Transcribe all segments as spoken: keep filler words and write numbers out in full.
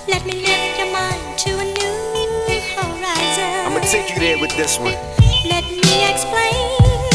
Let me lift your mind to a new horizon. I'ma take you there with this one. Let me explain.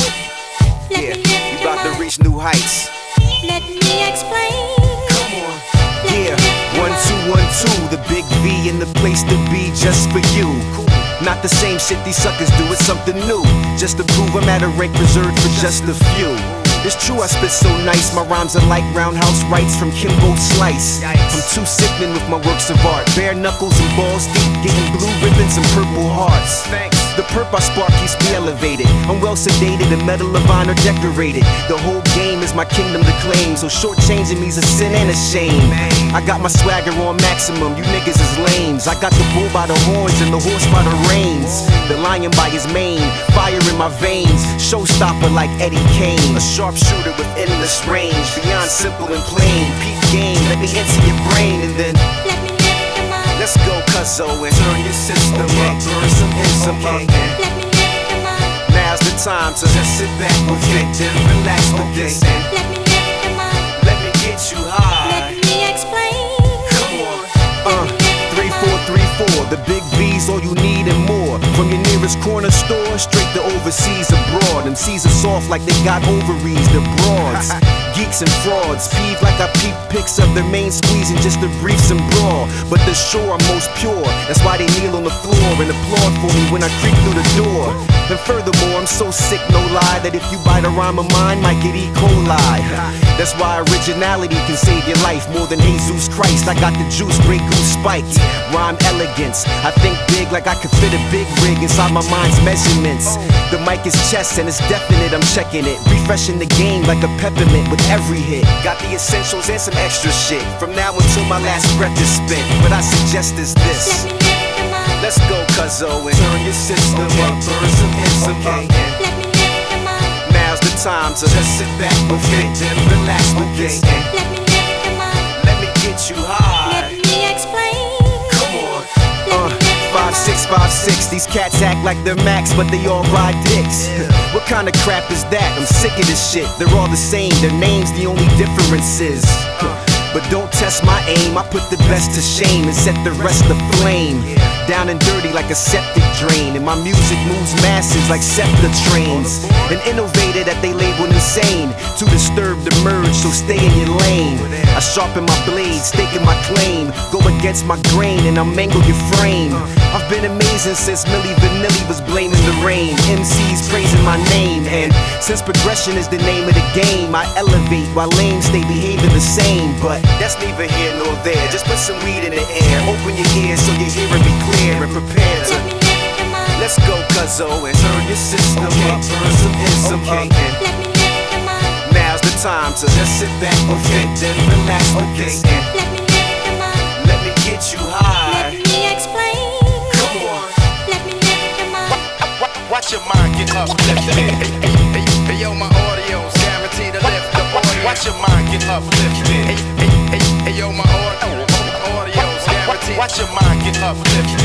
Let Yeah, me lift you your about to mind. reach new heights. Let me explain. Come on. Let me Yeah, lift your one, mind. two, one, two. The big V in the place to be just for you. Not the same shit these suckers do, it's something new. Just to prove I'm at a rank reserved for just a few. It's true I spit so nice, my rhymes are like roundhouse rights from Kimbo Slice. I'm too sickening with my works of art. Bare knuckles and balls deep, getting blue ribbons and purple hearts. The perp I spark keeps me elevated. I'm well sedated and Medal of Honor decorated. The whole game is my kingdom to claim, so shortchanging me's a sin and a shame. I got my swagger on maximum, you niggas is lames. I got the bull by the horns and the horse by the reins. The lion by his mane, fire in my veins. Showstopper like Eddie Kane. A sharpshooter with endless range, beyond simple and plain. Peak game, let me enter your brain and then Let me lift your mind. let's go, cuzzo, and turn your system up, burn some ends up, and Let me lift your mind. now's the time to just sit back, reflect, and relax with this. And Let me lift your mind. let me get you high. Let me explain. Come on. Uh, three, four, three, four. The big V's, all you need and more. From your nearest corner store, straight to overseas abroad. Them C's are soft like they got ovaries, the broads. Geeks and frauds, peeve like I peep pics of their main squeezing just to brief some brawl. But the sure I'm most pure, that's why they kneel on the floor and applaud for me when I creep through the door. And furthermore, I'm so sick, no lie, that if you bite a rhyme of mine, might get E. coli. That's why originality can save your life more than Jesus Christ. I got the juice, Grey Goose spiked. Rhyme elegance, I think big like I could fit a big rig inside my mind's measurements. The mic is chess and it's definite, I'm checking it. Refreshing the game like a peppermint with every hit. Got the essentials and some extra shit. From now until my last breath is spent. What I suggest is Let this. me lift your mind. Let's go, cuzzo, and turn your system up, burn some ends up, and Let me lift your mind. now's the time to just sit back, reflect, and relax with this. And Let me lift your mind. let me get you high. Let me explain. Come on. Let Uh, me lift your five, mind. six, five, six. These cats act like they're Max, but they all ride dicks. What kind of crap is that? I'm sick of this shit. They're all the same. Their names, the only difference is. But don't test my aim. I put the best to shame and set the rest aflame. Down and dirty like a septic drain. And my music moves masses like SEPTA trains. An innovator that they label insane. Too disturbed to merge, so stay in your lane. I sharpen my blade, staking my claim. Go against my grain and I'll mangle your frame. I've been amazing since Milli Vanilli was blaming the rain. M Cs praising my name. And since progression is the name of the game, I elevate while lame stay behaving the same. But that's neither here nor there. Just put some weed in the air. Open your ears so you're hearing me clear and prepare to. Let me lift your mind. Let's go, cuzzo, and turn your system up, burn some ends up, and Let me lift your mind. now's the time to just sit back, reflect, and relax with this. And Let me lift your mind. let me get you high. Let me explain. Come on. Let me lift your mind. Watch your mind get uplifted. Hey, hey, hey, hey, yo, my audio's guaranteed to lift the audio. Watch your mind get uplifted. Hey, hey, hey, hey, yo, my audio, audio's guaranteed. Watch your mind get uplifted.